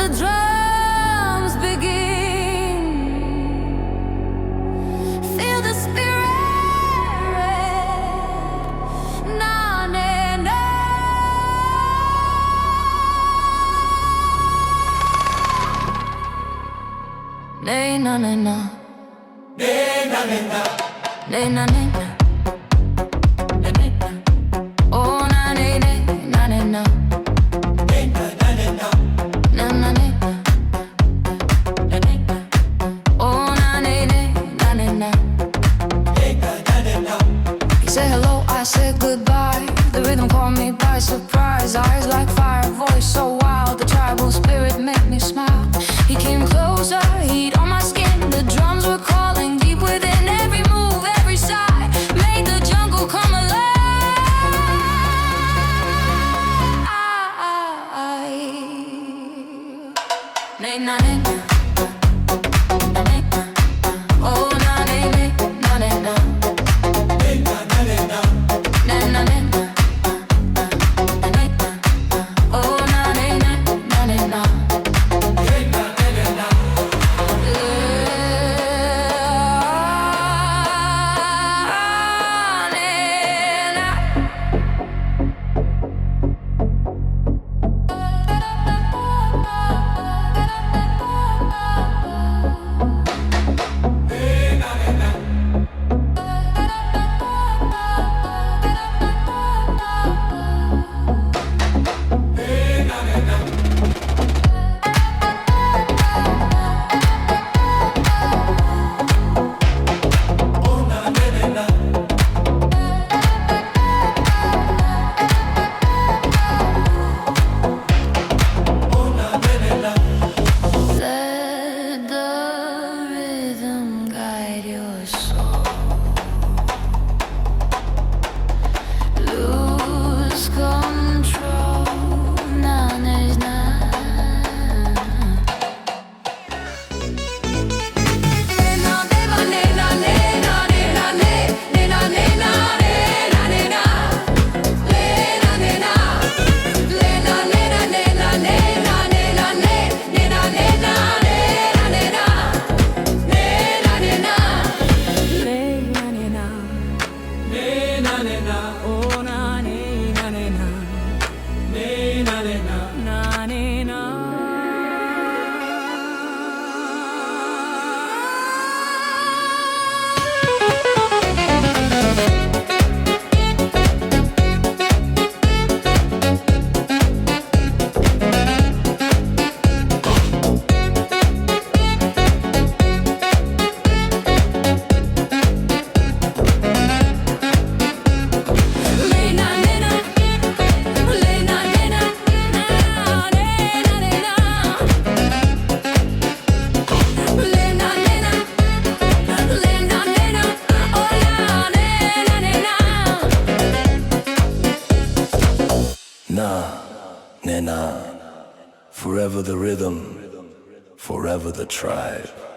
the drums begin. Feel the spirit. Na na na. Nay na na na. Nay na na na. Nay na na na. Say hello, I said goodbye. The rhythm caught me by surprise. Eyes like fire, voice so wild. The tribal spirit made me smile. He came closer, heat on my skin. The drums were calling deep within. Every move, every sigh made the jungle come alive. Nay, na, nay, na. Nena, forever the rhythm, forever the tribe.